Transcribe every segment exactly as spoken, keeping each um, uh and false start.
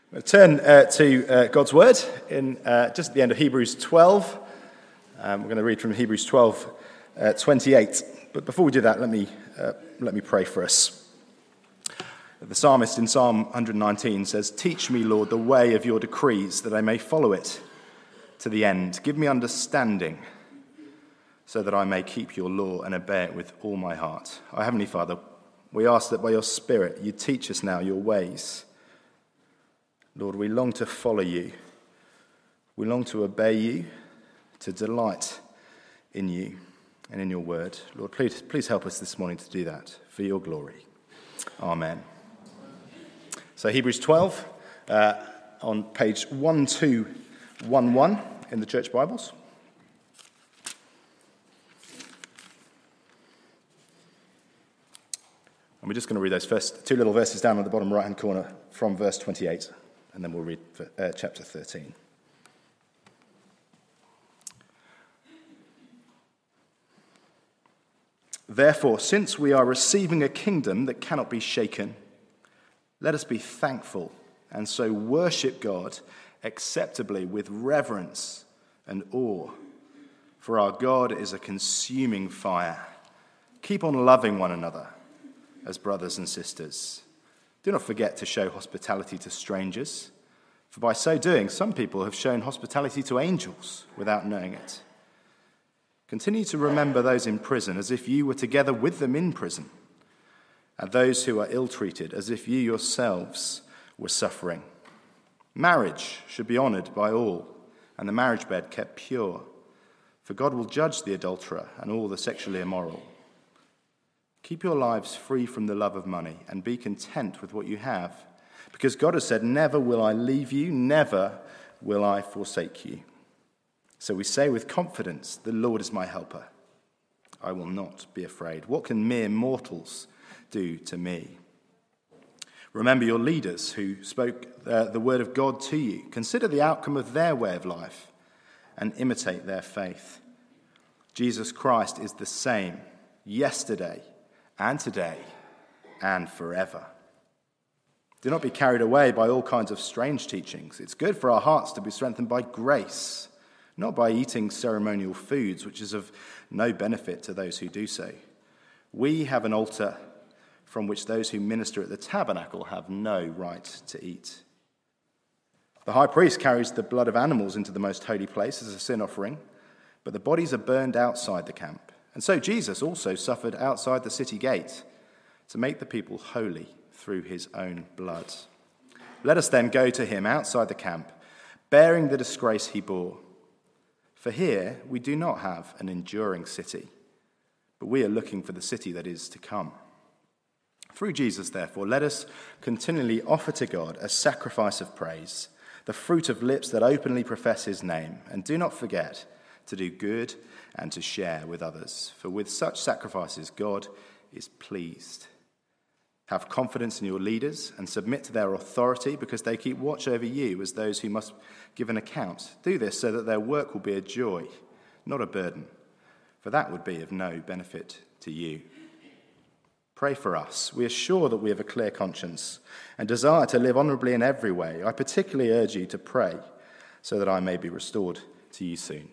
We'll turn uh, to uh, God's Word in uh, just at the end of Hebrews twelve. Um, we're going to read from Hebrews twelve, uh, twenty-eight. But before we do that, let me uh, let me pray for us. The psalmist in Psalm one nineteen says, "Teach me, Lord, the way of your decrees, that I may follow it to the end. Give me understanding, so that I may keep your law and obey it with all my heart." Our Heavenly Father, we ask that by your Spirit you teach us now your ways. Lord, we long to follow you. We long to obey you, to delight in you and in your word. Lord, please, please help us this morning to do that for your glory. Amen. So Hebrews twelve uh, on page twelve eleven in the church Bibles. And we're just going to read those first two little verses down at the bottom right-hand corner from verse twenty-eight. And then we'll read uh, chapter thirteen. "Therefore, since we are receiving a kingdom that cannot be shaken, let us be thankful and so worship God acceptably with reverence and awe. For our God is a consuming fire. Keep on loving one another as brothers and sisters. Do not forget to show hospitality to strangers, for by so doing, some people have shown hospitality to angels without knowing it. Continue to remember those in prison as if you were together with them in prison, and those who are ill-treated as if you yourselves were suffering. Marriage should be honored by all, and the marriage bed kept pure, for God will judge the adulterer and all the sexually immoral. Keep your lives free from the love of money and be content with what you have, because God has said, 'Never will I leave you, never will I forsake you.' So we say with confidence, 'The Lord is my helper. I will not be afraid. What can mere mortals do to me?' Remember your leaders who spoke uh, the word of God to you. Consider the outcome of their way of life and imitate their faith. Jesus Christ is the same yesterday and today and forever. Do not be carried away by all kinds of strange teachings. It's good for our hearts to be strengthened by grace, not by eating ceremonial foods, which is of no benefit to those who do so. We have an altar from which those who minister at the tabernacle have no right to eat. The high priest carries the blood of animals into the most holy place as a sin offering, but the bodies are burned outside the camp. And so Jesus also suffered outside the city gate to make the people holy through his own blood. Let us then go to him outside the camp, bearing the disgrace he bore. For here we do not have an enduring city, but we are looking for the city that is to come. Through Jesus, therefore, let us continually offer to God a sacrifice of praise, the fruit of lips that openly profess his name, and do not forget to do good and to share with others. For with such sacrifices, God is pleased. Have confidence in your leaders and submit to their authority, because they keep watch over you as those who must give an account. Do this so that their work will be a joy, not a burden, for that would be of no benefit to you. Pray for us. We are sure that we have a clear conscience and desire to live honourably in every way. I particularly urge you to pray so that I may be restored to you soon."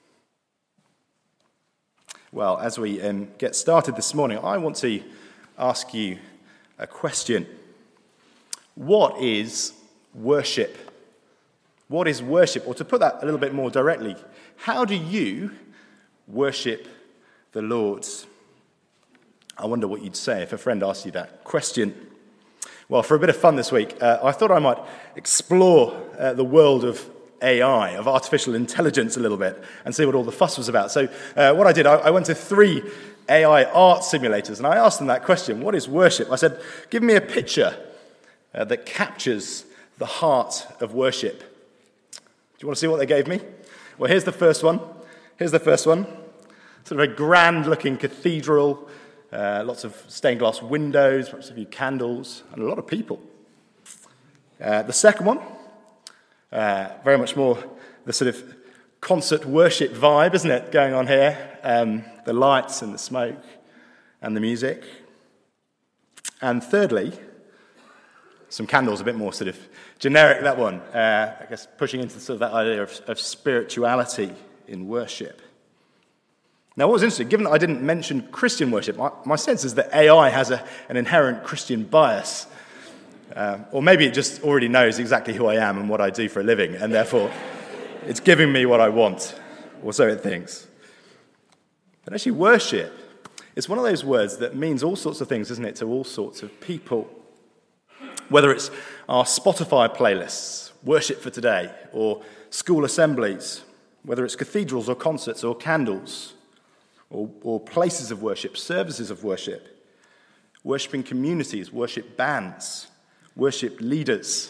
Well, as we um, get started this morning, I want to ask you a question. What is worship? What is worship? Or to put that a little bit more directly, how do you worship the Lord? I wonder what you'd say if a friend asked you that question. Well, for a bit of fun this week, uh, I thought I might explore uh, the world of A I, of artificial intelligence a little bit, and see what all the fuss was about. So uh, what I did, I, I went to three A I art simulators, and I asked them that question: what is worship? I said, give me a picture uh, that captures the heart of worship. Do you want to see what they gave me? Well, here's the first one. Here's the first one. Sort of a grand-looking cathedral, uh, lots of stained glass windows, perhaps a few candles, and a lot of people. Uh, the second one, Uh, very much more the sort of concert worship vibe, isn't it, going on here? Um, the lights and the smoke and the music. And thirdly, some candles, a bit more sort of generic, that one. Uh, I guess pushing into sort of that idea of, of spirituality in worship. Now, what was interesting, given that I didn't mention Christian worship, my, my sense is that A I has a, an inherent Christian bias. Um, or maybe it just already knows exactly who I am and what I do for a living, and therefore it's giving me what I want, or so it thinks. But actually, worship, it's one of those words that means all sorts of things, isn't it, to all sorts of people. Whether it's our Spotify playlists, worship for today, or school assemblies, whether it's cathedrals or concerts or candles, or, or places of worship, services of worship, worshipping communities, worship bands, worship leaders.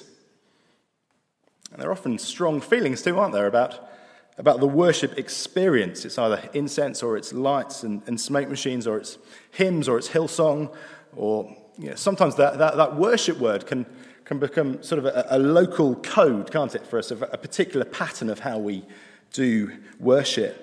And there are often strong feelings too, aren't there, about, about the worship experience. It's either incense or it's lights and, and smoke machines, or it's hymns or it's Hillsong, or you know, sometimes that, that, that worship word can, can become sort of a, a local code, can't it, for us, of a particular pattern of how we do worship.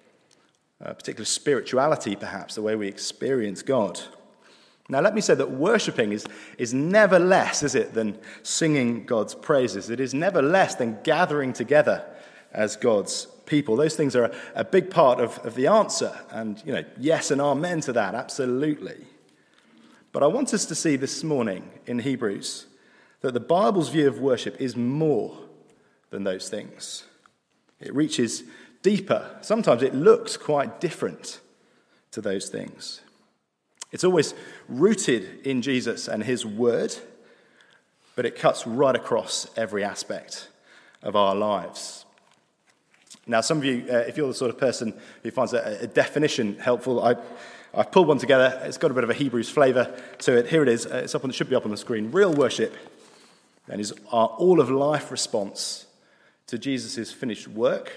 A particular spirituality, perhaps, the way we experience God. Now, let me say that worshipping is, is never less, is it, than singing God's praises. It is never less than gathering together as God's people. Those things are a, a big part of, of the answer. And, you know, yes and amen to that, absolutely. But I want us to see this morning in Hebrews that the Bible's view of worship is more than those things. It reaches deeper. Sometimes it looks quite different to those things. It's always rooted in Jesus and his word, but it cuts right across every aspect of our lives. Now, some of you, uh, if you're the sort of person who finds a, a definition helpful, I, I've pulled one together. It's got a bit of a Hebrews flavour to it. Here it is. Uh, it's up on, it should be up on the screen. Real worship and is our all-of-life response to Jesus' finished work,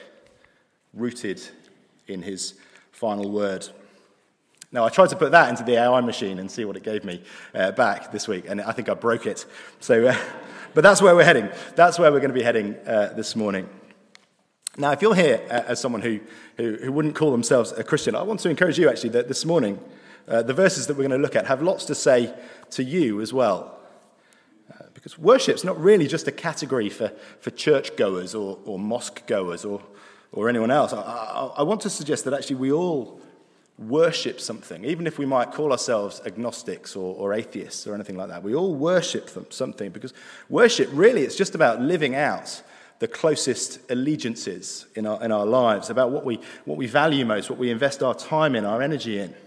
rooted in his final word. Now, I tried to put that into the A I machine and see what it gave me uh, back this week, and I think I broke it. So, uh, but that's where we're heading. That's where we're going to be heading uh, this morning. Now, if you're here uh, as someone who, who who wouldn't call themselves a Christian, I want to encourage you, actually, that this morning, uh, the verses that we're going to look at have lots to say to you as well. Uh, because worship's not really just a category for, for churchgoers or, or mosque-goers or, or anyone else. I, I, I want to suggest that actually we all worship something, even if we might call ourselves agnostics or, or atheists or anything like that. We all worship them, something, because worship, really, it's just about living out the closest allegiances in our in our lives, about what we what we value most, what we invest our time in, our energy in.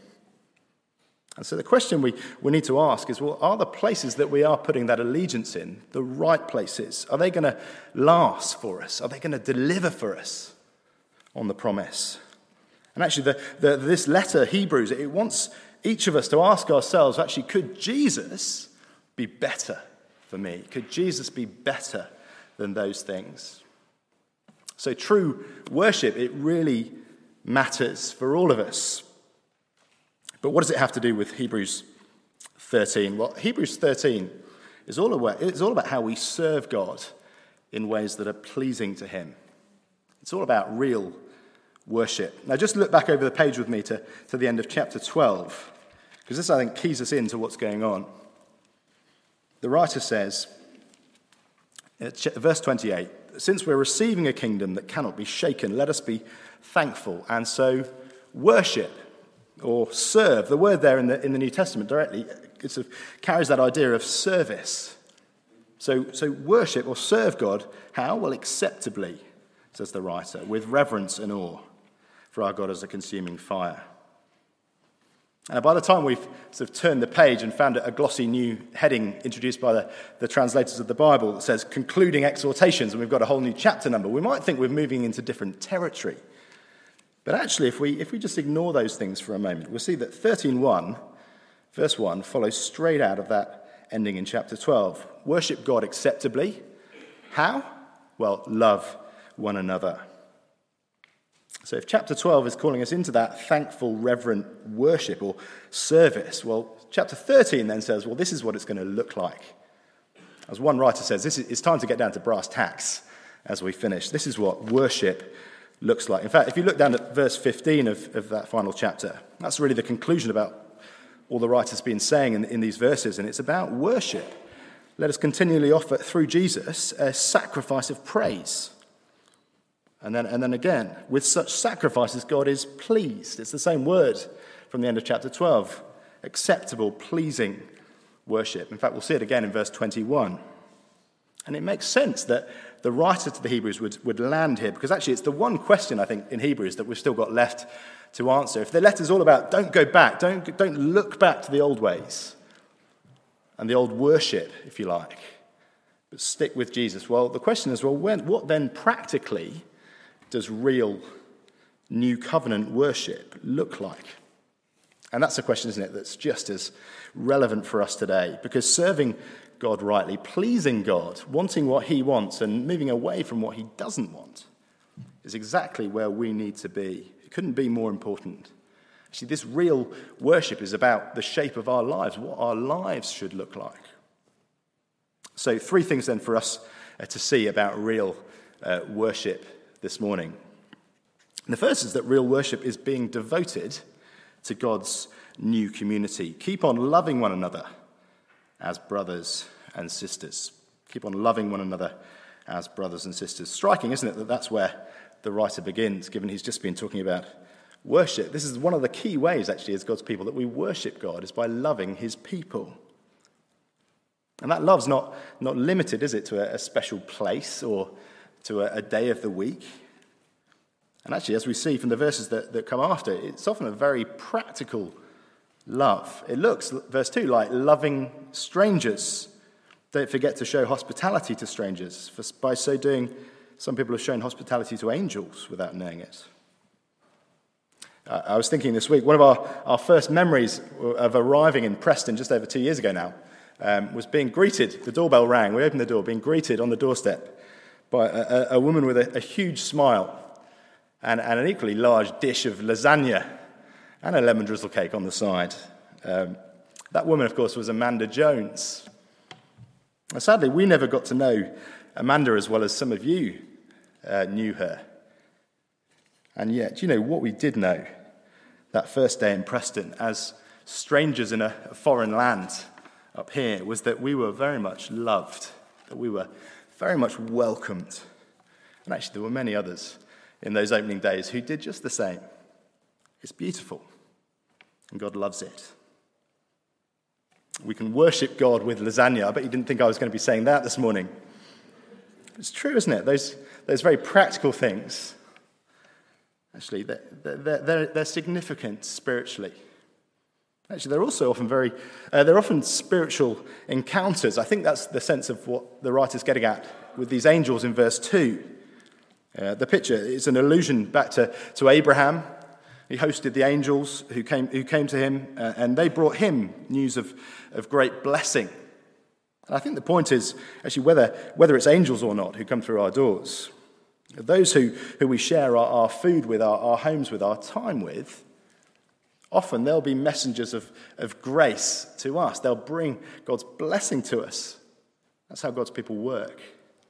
And so the question we, we need to ask is, well, are the places that we are putting that allegiance in the right places? Are they going to last for us? Are they going to deliver for us on the promise? And actually, the, the, this letter, Hebrews, it wants each of us to ask ourselves, actually, could Jesus be better for me? Could Jesus be better than those things? So true worship, it really matters for all of us. But what does it have to do with Hebrews thirteen? Well, Hebrews thirteen is all about, it's all about how we serve God in ways that are pleasing to him. It's all about real worship. Now, just look back over the page with me to, to the end of chapter twelve, because this, I think, keys us into what's going on. The writer says, verse twenty-eight, since we're receiving a kingdom that cannot be shaken, let us be thankful and so worship or serve. The word there in the in the New Testament directly it sort of carries that idea of service. So, so worship or serve God, how? Well, acceptably, says the writer, with reverence and awe, for our God is a consuming fire. And by the time we've sort of turned the page and found a glossy new heading introduced by the, the translators of the Bible that says concluding exhortations, and we've got a whole new chapter number, we might think we're moving into different territory. But actually, if we if we just ignore those things for a moment, we'll see that thirteen one, verse one, follows straight out of that ending in chapter twelve. Worship God acceptably. How? Well, love one another. So if chapter twelve is calling us into that thankful, reverent worship or service, well, chapter thirteen then says, well, this is what it's going to look like. As one writer says, this is, it's time to get down to brass tacks as we finish. This is what worship looks like. In fact, if you look down at verse fifteen of, of that final chapter, that's really the conclusion about all the writer's been saying in, in these verses, and it's about worship. let us continually offer through Jesus a sacrifice of praise. And then, and then again, with such sacrifices, God is pleased. It's the same word from the end of chapter twelve. Acceptable, pleasing worship. In fact, we'll see it again in verse twenty-one. And it makes sense that the writer to the Hebrews would, would land here, because actually it's the one question, I think, in Hebrews that we've still got left to answer. If the letter's all about don't go back, don't, don't look back to the old ways and the old worship, if you like, but stick with Jesus. Well, the question is, well, when, what then practically does real new covenant worship look like? And that's a question, isn't it, that's just as relevant for us today, because serving God rightly, pleasing God, wanting what he wants and moving away from what he doesn't want is exactly where we need to be. It couldn't be more important. Actually, this real worship is about the shape of our lives, what our lives should look like. So three things then for us uh, to see about real uh, worship this morning. And the first is that real worship is being devoted to God's new community. Keep on loving one another as brothers and sisters. Keep on loving one another as brothers and sisters. Striking, isn't it, that that's where the writer begins, given he's just been talking about worship. This is one of the key ways, actually, as God's people, that we worship God, is by loving his people. And that love's not, not limited, is it, to a, a special place or to a, a day of the week. And actually, as we see from the verses that, that come after, it's often a very practical love. It looks, verse two, like loving strangers. Don't forget to show hospitality to strangers. For by so doing, some people have shown hospitality to angels without knowing it. Uh, I was thinking this week, one of our, our first memories of arriving in Preston just over two years ago now um, was being greeted. The doorbell rang. We opened the door, being greeted on the doorstep by a, a woman with a, a huge smile and, and an equally large dish of lasagna and a lemon drizzle cake on the side. Um, that woman, of course, was Amanda Jones. And sadly, we never got to know Amanda as well as some of you uh, knew her. And yet, you know, what we did know that first day in Preston as strangers in a foreign land up here was that we were very much loved, that we were very much welcomed. And actually, there were many others in those opening days who did just the same. It's beautiful, and God loves it. We can worship God with lasagna. I bet you didn't think I was going to be saying that this morning. It's true, isn't it? Those, those very practical things, actually, they're, they're, they're, they're significant spiritually. Actually, they're also often very, uh, they're often spiritual encounters. I think that's the sense of what the writer's getting at with these angels in verse two. Uh, the picture is an allusion back to, to Abraham. He hosted the angels who came, who came to him, uh, and they brought him news of, of great blessing. And I think the point is, actually, whether, whether it's angels or not who come through our doors, those who, who we share our, our food with, our, our homes with, our time with, often they'll be messengers of, of grace to us. They'll bring God's blessing to us. That's how God's people work.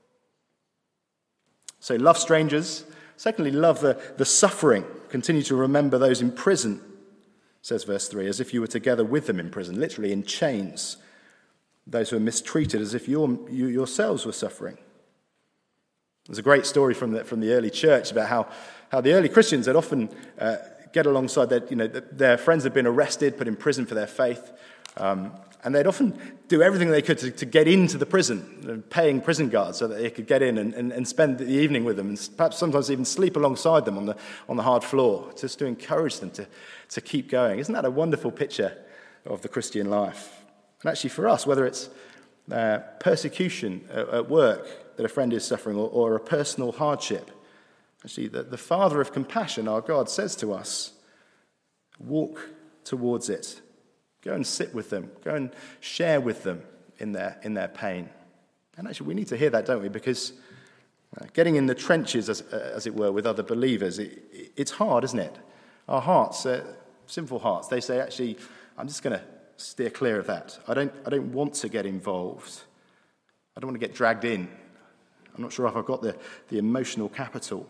So love strangers. Secondly, love the, the suffering. Continue to remember those in prison, says verse three, as if you were together with them in prison, literally in chains. Those who are mistreated, as if you're, you yourselves were suffering. There's a great story from the, from the early church about how, how the early Christians had often uh, get alongside their, you know, their friends had been arrested, put in prison for their faith, um, and they'd often do everything they could to, to get into the prison, paying prison guards so that they could get in and, and, and spend the evening with them, and perhaps sometimes even sleep alongside them on the on the hard floor, just to encourage them to, to keep going. Isn't that a wonderful picture of the Christian life? And actually for us, whether it's uh, persecution at, at work that a friend is suffering, or, or a personal hardship, actually the, the Father of compassion, our God, says to us, walk towards it. Go and sit with them. Go and share with them in their in their pain. And actually, we need to hear that, don't we? Because uh, getting in the trenches, as uh, as it were, with other believers, it, it, it's hard, isn't it? Our hearts, uh, sinful hearts, they say, actually, I'm just going to steer clear of that. I don't I don't want to get involved. I don't want to get dragged in. I'm not sure if I've got the, the emotional capital.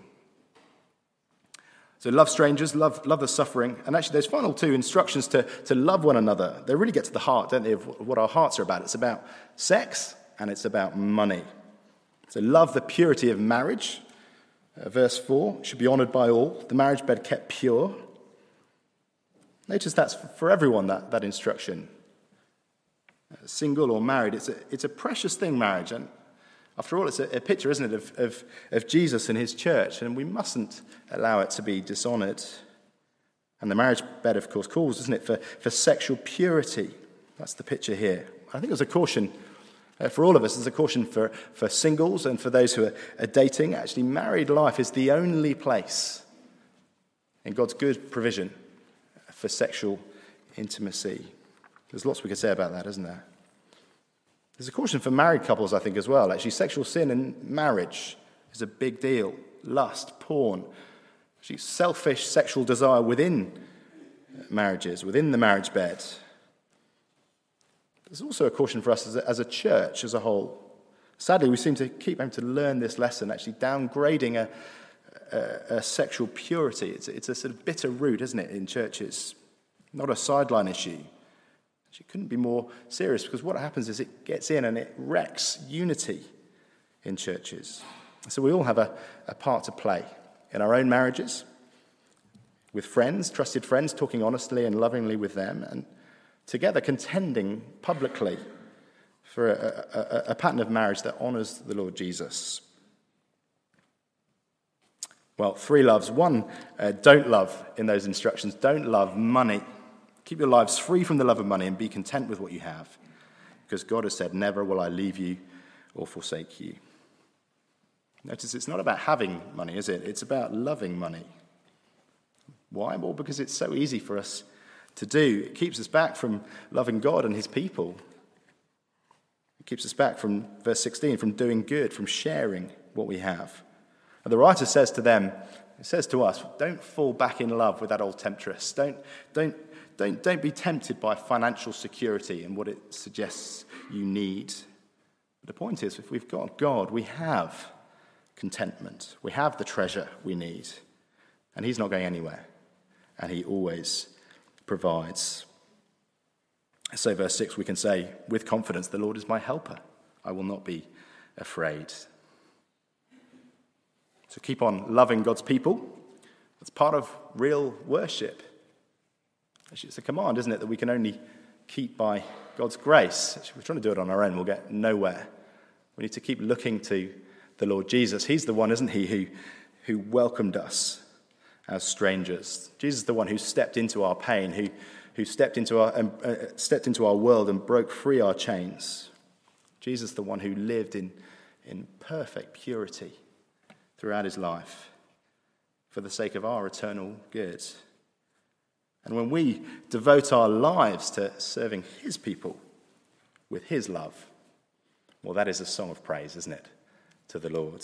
So love strangers, love love the suffering. And actually those final two instructions to, to love one another, they really get to the heart, don't they, of what our hearts are about. It's about sex and it's about money. So love the purity of marriage. Uh, verse four, should be honoured by all. The marriage bed kept pure. Notice that's for everyone, that, that instruction. Uh, single or married, it's a, it's a precious thing, marriage. And after all, it's a, a picture, isn't it, of, of, of Jesus and his church. And we mustn't allow it to be dishonoured. And the marriage bed, of course, calls, doesn't it, for, for sexual purity. That's the picture here. I think there's a caution uh, for all of us. There's a caution for, for singles and for those who are, are dating. Actually, married life is the only place in God's good provision for sexual intimacy. There's lots we could say about that, isn't there? There's a caution for married couples, I think, as well. Actually, sexual sin in marriage is a big deal. Lust, porn, actually selfish sexual desire within marriages, within the marriage bed. There's also a caution for us as a, as a church as a whole. Sadly, we seem to keep having to learn this lesson, actually downgrading a, a, a sexual purity. It's, it's a sort of bitter root, isn't it, in churches? Not a sideline issue. It couldn't be more serious, because what happens is it gets in and it wrecks unity in churches. So we all have a, a part to play in our own marriages, with friends, trusted friends, talking honestly and lovingly with them, and together contending publicly for a, a, a pattern of marriage that honours the Lord Jesus. Well, three loves. One, uh, don't love in those instructions. Don't love money. Keep your lives free from the love of money and be content with what you have, because God has said, never will I leave you or forsake you. Notice it's not about having money, is it? It's about loving money. Why? Well, because it's so easy for us to do. It keeps us back from loving God and his people. It keeps us back from, verse sixteen, from doing good, from sharing what we have. And the writer says to them, it says to us, don't fall back in love with that old temptress. Don't, don't, don't, don't be tempted by financial security and what it suggests you need. But the point is, if we've got God, we have contentment. We have the treasure we need. And he's not going anywhere. And he always provides. So verse six, we can say with confidence, the Lord is my helper. I will not be afraid. So keep on loving God's people. That's part of real worship. Actually, it's a command, isn't it, that we can only keep by God's grace. Actually, if we're trying to do it on our own, we'll get nowhere. We need to keep looking to the Lord Jesus. He's the one, isn't he, who, who welcomed us as strangers. Jesus is the one who stepped into our pain, who, who stepped into our um, uh, stepped into our world and broke free our chains. Jesus is the one who lived in, in perfect purity throughout his life for the sake of our eternal good. And when we devote our lives to serving his people with his love, well, that is a song of praise, isn't it, to the Lord.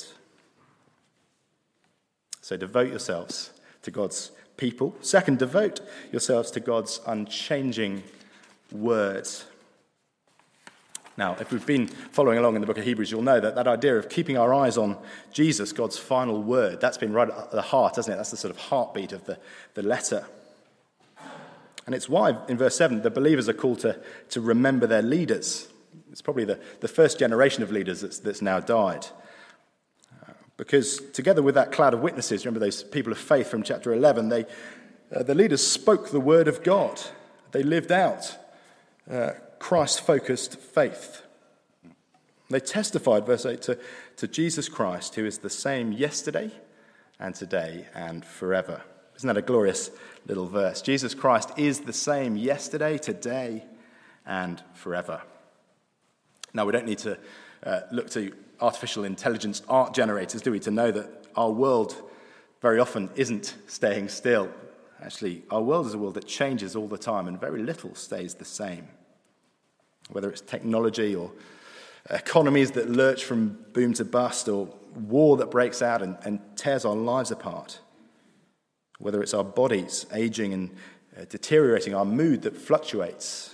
So devote yourselves to God's people. Second, devote yourselves to God's unchanging word. Now, if we've been following along in the book of Hebrews, you'll know that that idea of keeping our eyes on Jesus, God's final word, that's been right at the heart, hasn't it? That's the sort of heartbeat of the, the letter. And it's why, in verse seven, the believers are called to, to remember their leaders. It's probably the, the first generation of leaders that's, that's now died. Uh, because together with that cloud of witnesses, remember those people of faith from chapter eleven, they, uh, the leaders spoke the word of God. They lived out uh, Christ-focused faith. They testified, verse eight, to, to Jesus Christ, who is the same yesterday and today and forever. Isn't that a glorious little verse? Jesus Christ is the same yesterday, today, and forever. Now, we don't need to uh, look to artificial intelligence art generators, do we, to know that our world very often isn't staying still. Actually, our world is a world that changes all the time, and very little stays the same. Whether it's technology or economies that lurch from boom to bust, or war that breaks out and, and tears our lives apart. Whether it's our bodies aging and uh, deteriorating, our mood that fluctuates.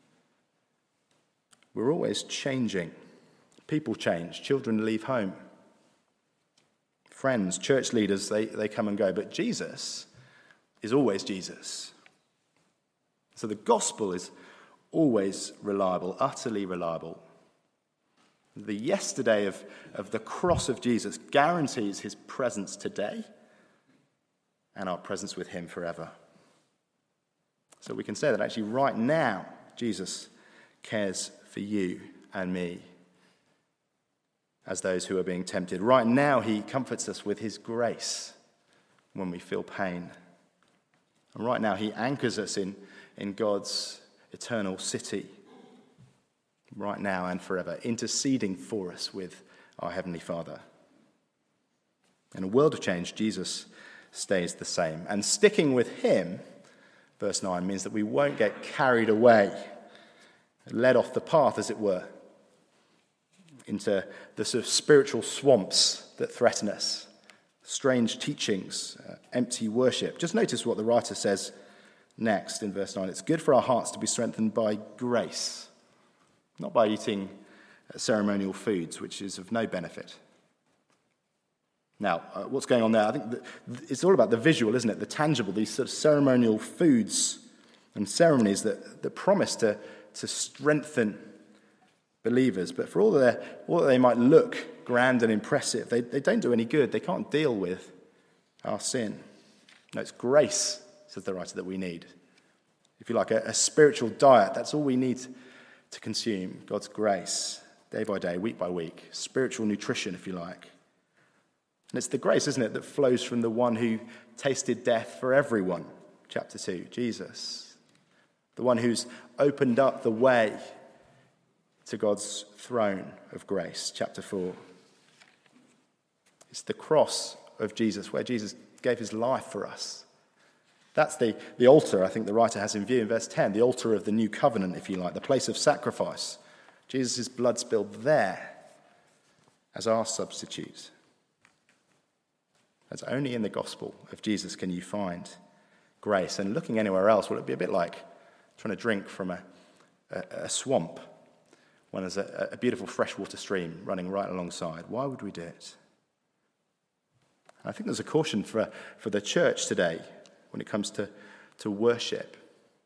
We're always changing. People change. Children leave home. Friends, church leaders, they, they come and go. But Jesus is always Jesus. So the gospel is always reliable, utterly reliable. The yesterday of, of the cross of Jesus guarantees his presence today and our presence with him forever. So we can say that actually right now, Jesus cares for you and me as those who are being tempted. Right now, he comforts us with his grace when we feel pain. And right now, he anchors us in, in God's eternal city, right now and forever, interceding for us with our Heavenly Father. In a world of change, Jesus stays the same. And sticking with him, verse nine, means that we won't get carried away, led off the path, as it were, into the sort of spiritual swamps that threaten us, strange teachings, uh, empty worship. Just notice what the writer says next in verse nine. It's good for our hearts to be strengthened by grace, not by eating ceremonial foods, which is of no benefit. Now, uh, what's going on there? I think that it's all about the visual, isn't it? The tangible, these sort of ceremonial foods and ceremonies that, that promise to, to strengthen believers. But for all that, all that they might look grand and impressive, they, they don't do any good. They can't deal with our sin. No, it's grace, says the writer, that we need. If you like, a, a spiritual diet, that's all we need to consume, God's grace, day by day, week by week. Spiritual nutrition, if you like. And it's the grace, isn't it, that flows from the one who tasted death for everyone, chapter two, Jesus. The one who's opened up the way to God's throne of grace, chapter four. It's the cross of Jesus, where Jesus gave his life for us. That's the, the altar, I think the writer has in view in verse ten, the altar of the new covenant, if you like, the place of sacrifice. Jesus' blood spilled there as our substitute. That's only in the gospel of Jesus can you find grace. And looking anywhere else, well, it'd be a bit like trying to drink from a, a, a swamp when there's a, a beautiful freshwater stream running right alongside. Why would we do it? I think there's a caution for, for the church today when it comes to, to worship.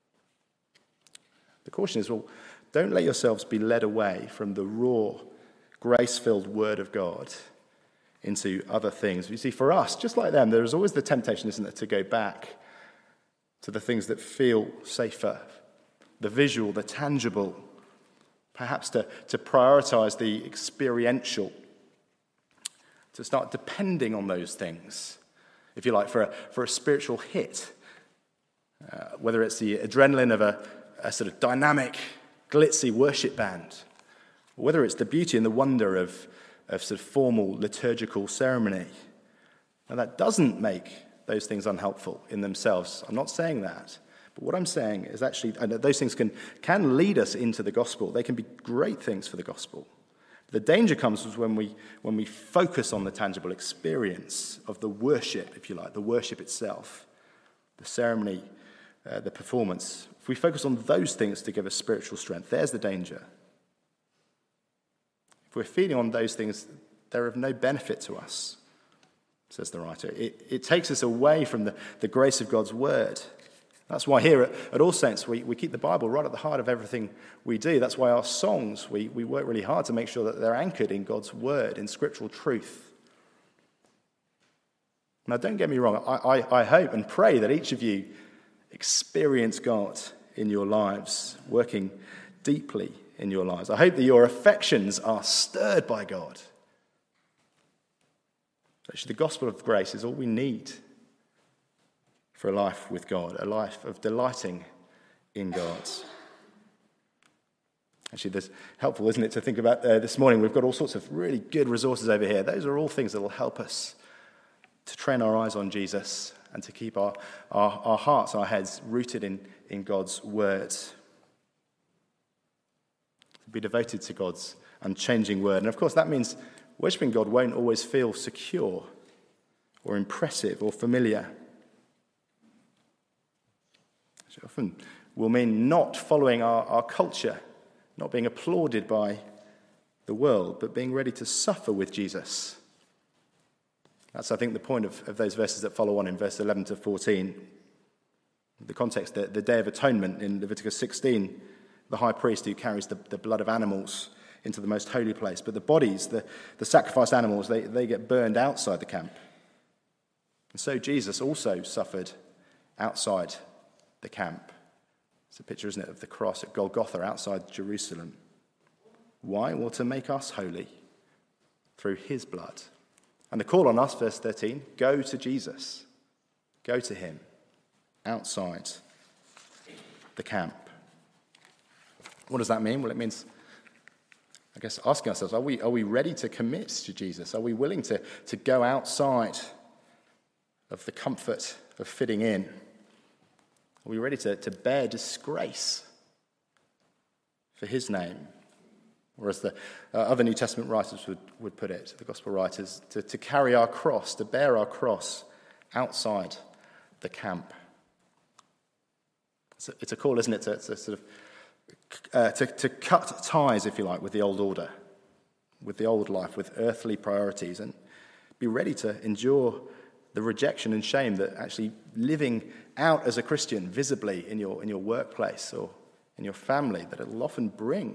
The caution is, well, don't let yourselves be led away from the raw, grace-filled word of God into other things. You see, for us, just like them, there is always the temptation, isn't there, to go back to the things that feel safer, the visual, the tangible, perhaps to, to prioritize the experiential, to start depending on those things, if you like, for a, for a spiritual hit, uh, whether it's the adrenaline of a, a sort of dynamic, glitzy worship band, or whether it's the beauty and the wonder of of sort of formal liturgical ceremony. Now, that doesn't make those things unhelpful in themselves. I'm not saying that. But what I'm saying is actually, and those things can, can lead us into the gospel. They can be great things for the gospel. The danger comes when we, when we focus on the tangible experience of the worship, if you like, the worship itself, the ceremony, uh, the performance. If we focus on those things to give us spiritual strength, there's the danger. If we're feeding on those things, they're of no benefit to us, says the writer. It, it takes us away from the, the grace of God's word. That's why here at, at All Saints, we, we keep the Bible right at the heart of everything we do. That's why our songs, we, we work really hard to make sure that they're anchored in God's word, in scriptural truth. Now, don't get me wrong. I, I, I hope and pray that each of you experience God in your lives, working deeply in your lives. I hope that your affections are stirred by God. Actually, the gospel of grace is all we need for a life with God, a life of delighting in God. Actually, it's helpful, isn't it, to think about uh, this morning. We've got all sorts of really good resources over here. Those are all things that will help us to train our eyes on Jesus and to keep our, our, our hearts, our heads rooted in, in God's word. Be devoted to God's unchanging word. And of course, that means worshipping God won't always feel secure or impressive or familiar. It often will mean not following our, our culture, not being applauded by the world, but being ready to suffer with Jesus. That's, I think, the point of, of those verses that follow on in verse eleven to fourteen. The context, the, the Day of Atonement in Leviticus sixteen, the high priest who carries the, the blood of animals into the most holy place. But the bodies, the, the sacrificed animals, they, they get burned outside the camp. And so Jesus also suffered outside the camp. It's a picture, isn't it, of the cross at Golgotha outside Jerusalem. Why? Well, to make us holy through his blood. And the call on us, verse thirteen, go to Jesus. Go to him outside the camp. What does that mean? Well, it means, I guess, asking ourselves, are we, are we ready to commit to Jesus? Are we willing to, to go outside of the comfort of fitting in? Are we ready to, to bear disgrace for his name? Or as the uh, other New Testament writers would, would put it, the gospel writers, to, to carry our cross, to bear our cross outside the camp. It's a, it's a call, isn't it, to, to sort of uh, to, to cut ties, if you like, with the old order, with the old life, with earthly priorities, and be ready to endure the rejection and shame that actually living out as a Christian visibly in your in your workplace or in your family, that it'll often bring.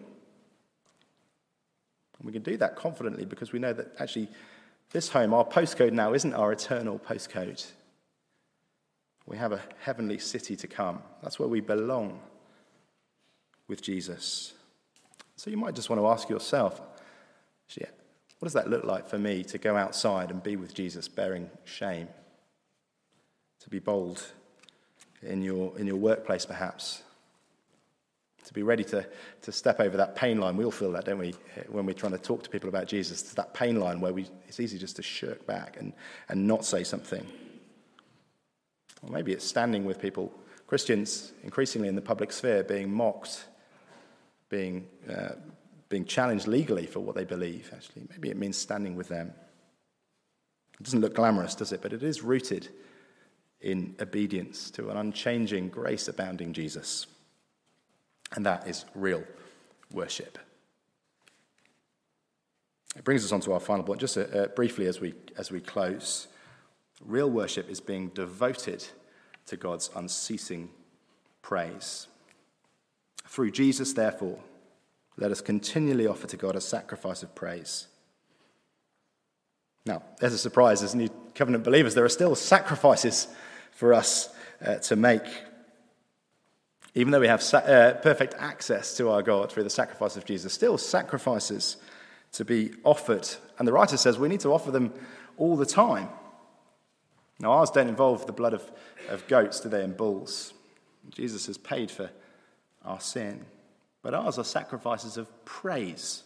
And we can do that confidently because we know that actually this home, our postcode now, isn't our eternal postcode. We have a heavenly city to come. That's where we belong with Jesus. So you might just want to ask yourself, actually, what does that look like for me to go outside and be with Jesus, bearing shame? To be bold in your in your workplace, perhaps. To be ready to, to step over that pain line. We all feel that, don't we, when we're trying to talk to people about Jesus. It's that pain line where we it's easy just to shirk back and, and not say something. Or maybe it's standing with people, Christians, increasingly in the public sphere, being mocked, being uh, being challenged legally for what they believe, actually. Maybe it means standing with them. It doesn't look glamorous, does it? But it is rooted in obedience to an unchanging, grace-abounding Jesus. And that is real worship. It brings us on to our final point, just uh, briefly as we as we close. Real worship is being devoted to God's unceasing praise. Through Jesus, therefore, let us continually offer to God a sacrifice of praise. Now, there's a surprise, as New Covenant believers, there are still sacrifices for us uh, to make. Even though we have sa- uh, perfect access to our God through the sacrifice of Jesus, still sacrifices to be offered. And the writer says we need to offer them all the time. Now, ours don't involve the blood of, of goats, do they, and bulls. Jesus has paid for our sin. But ours are sacrifices of praise.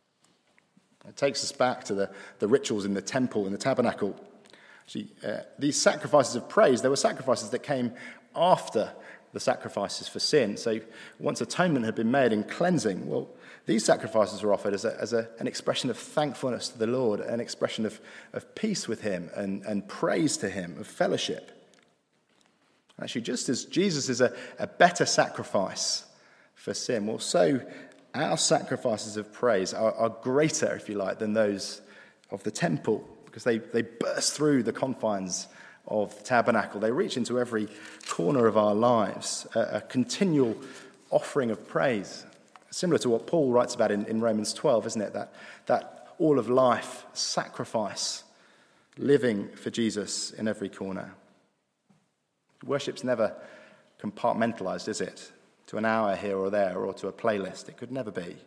It takes us back to the, the rituals in the temple, in the tabernacle. Actually, uh, these sacrifices of praise, there were sacrifices that came after the sacrifices for sin. So once atonement had been made and cleansing, well, these sacrifices were offered as, a, as a, an expression of thankfulness to the Lord, an expression of, of peace with him and, and praise to him, of fellowship. Actually, just as Jesus is a, a better sacrifice for sin, well, so our sacrifices of praise are, are greater, if you like, than those of the temple, because they, they burst through the confines of the tabernacle. They reach into every corner of our lives, a, a continual offering of praise, similar to what Paul writes about in, in Romans twelve, isn't it? That, that all of life, sacrifice, living for Jesus in every corner. Worship's never compartmentalized, is it? To an hour here or there, or to a playlist. It could never be.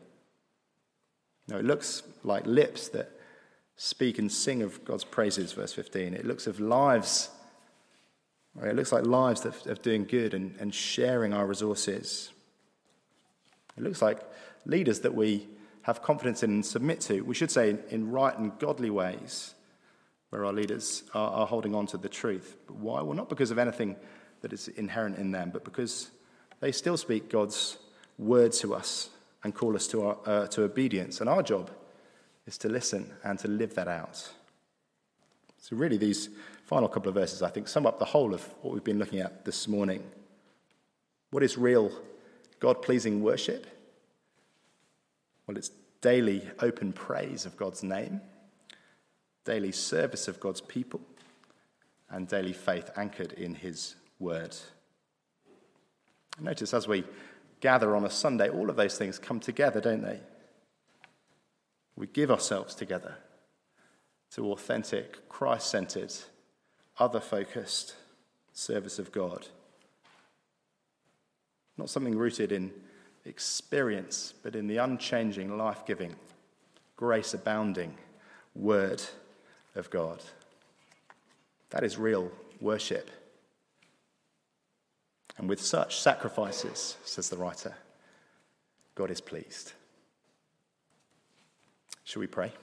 No, it looks like lips that speak and sing of God's praises, verse fifteen. It looks of lives, or it looks like lives of, of doing good and, and sharing our resources. It looks like leaders that we have confidence in and submit to, we should say in, in right and godly ways, where our leaders are, are holding on to the truth. But why? Well, not because of anything that is inherent in them, but because they still speak God's word to us and call us to, our, uh, to obedience. And our job is to listen and to live that out. So really these final couple of verses, I think, sum up the whole of what we've been looking at this morning. What is real God-pleasing worship? Well, it's daily open praise of God's name, daily service of God's people, and daily faith anchored in his word. Notice as we gather on a Sunday, all of those things come together, don't they? We give ourselves together to authentic, Christ-centered, other-focused service of God. Not something rooted in experience, but in the unchanging, life-giving, grace-abounding word of God. That is real worship. And with such sacrifices, says the writer, God is pleased. Shall we pray?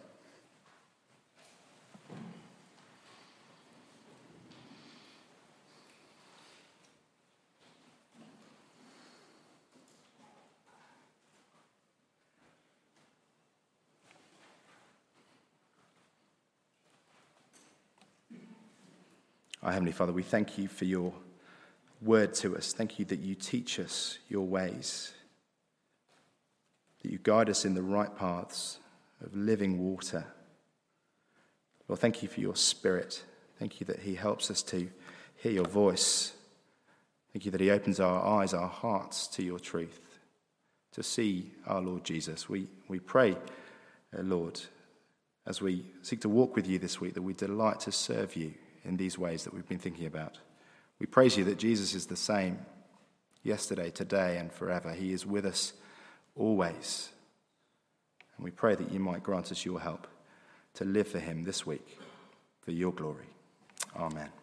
Our Heavenly Father, we thank you for your word to us. Thank you that you teach us your ways, that you guide us in the right paths of living water. Lord, thank you for your Spirit. Thank you that he helps us to hear your voice. Thank you that he opens our eyes, our hearts to your truth, to see our Lord Jesus. We, we pray, uh, Lord, as we seek to walk with you this week, that we delight to serve you in these ways that we've been thinking about. We praise you that Jesus is the same yesterday, today, and forever. He is with us always. And we pray that you might grant us your help to live for him this week, for your glory. Amen.